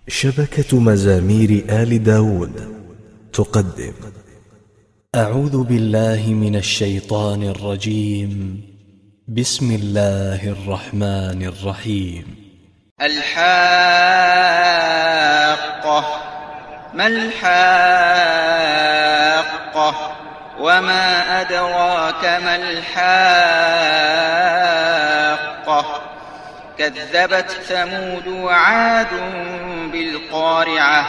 شبكة مزامير آل داود تقدم. أعوذ بالله من الشيطان الرجيم. بسم الله الرحمن الرحيم. الحاقة. ما الحاقة؟ وما أدراك ما الحاقة؟ كذبت ثمود وعاد بالقارعة.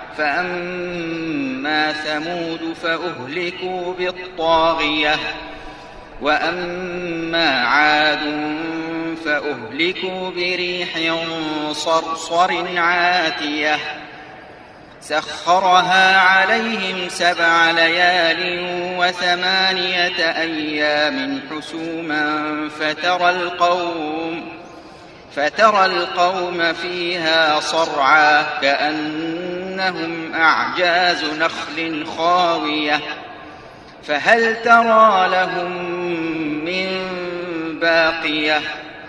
فأما ثمود فأهلكوا بالطاغية، وأما عاد فأهلكوا بريح صرصر عاتية سخرها عليهم 7 ليال و8 أيام حسوما فترى القوم فيها صرعى كأنهم أعجاز نخل خاوية فهل ترى لهم من باقية.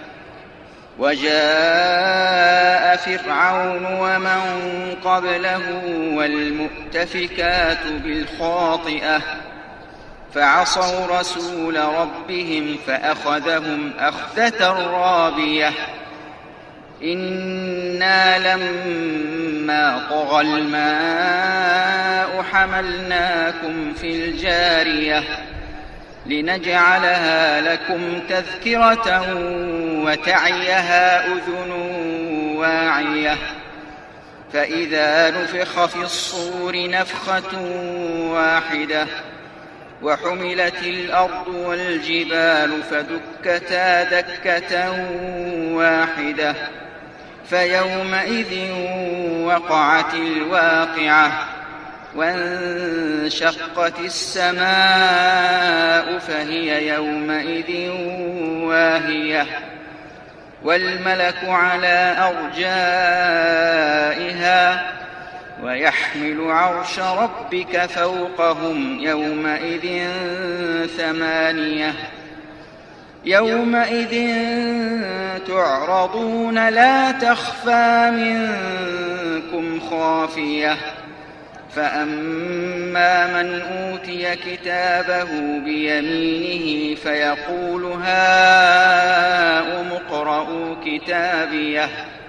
وجاء فرعون ومن قبله والمؤتفكات بالخاطئة فعصوا رسول ربهم فأخذهم أخذة رابية. إنا لما طغى الماء حملناكم في الجارية لنجعلها لكم تذكرة وتعيها أذن واعية. فإذا نفخ في الصور نفخة واحدة وحملت الأرض والجبال فدكتا دكة واحدة فيومئذ وقعت الواقعة وانشقت السماء فهي يومئذ واهية والملك على أرجائها ويحمل عرش ربك فوقهم يومئذ 8. يومئذ تعرضون لا تخفى منكم خافية. فأما من أوتي كتابه بيمينه فيقول هاؤم اقرءوا كتابيه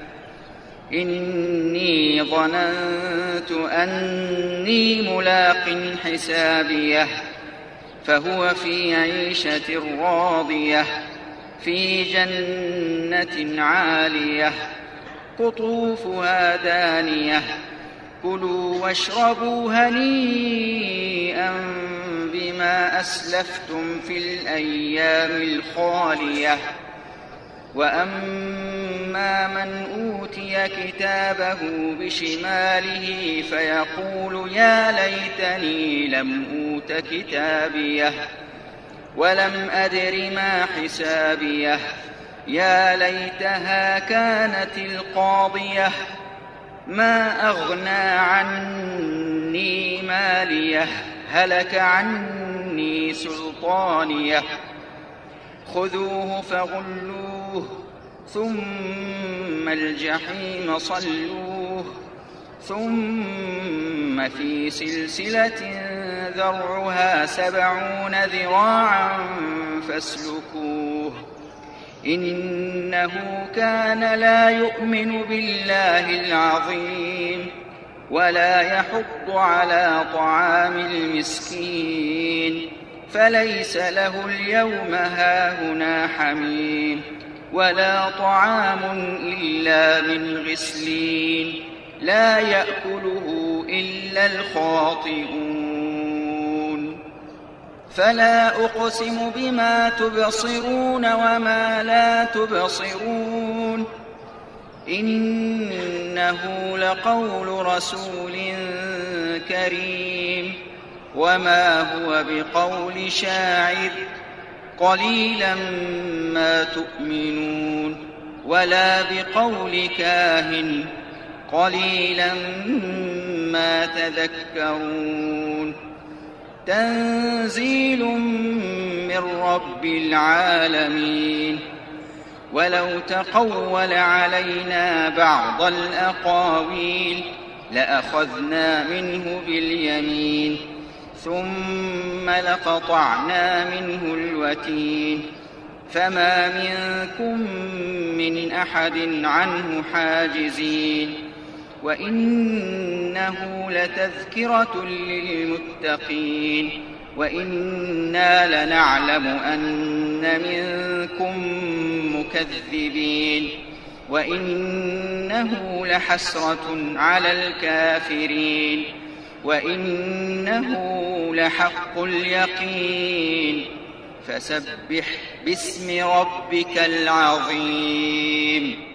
إني ظننت أني ملاق حسابيه. فهو في عيشة راضية في جنة عالية قطوفها دانية كلوا واشربوا هنيئا بما أسلفتم في الأيام الخالية. وأما من أوتي كتابه بشماله فيقول يا ليتني لم أوت كتابيه ولم أدر ما حسابيه يا ليتها كانت القاضية ما أغنى عني ماليه هلك عني سلطانيه. خذوه فغلوه ثم الجحيم صلوه ثم في سلسلة ذرعها 70 ذراعا فاسلكوه إنه كان لا يؤمن بالله العظيم ولا يحض على طعام المسكين فليس له اليوم هاهنا حميم ولا طعام إلا من غسلين لا يأكله إلا الخاطئون. فلا أقسم بما تبصرون وما لا تبصرون إنه لقول رسول كريم وما هو بقول شاعر قليلا ما تؤمنون ولا بقول كاهن قليلا ما تذكرون. تنزيل من رب العالمين ولو تقول علينا بعض الأقاويل لأخذنا منه باليمين ثم لقطعنا منه الوتين فما منكم من أحد عنه حاجزين وإنه لتذكرة للمتقين وإنا لنعلم أن منكم مكذبين وإنه لحسرة على الكافرين وإنه لحق اليقين فسبح باسم ربك العظيم.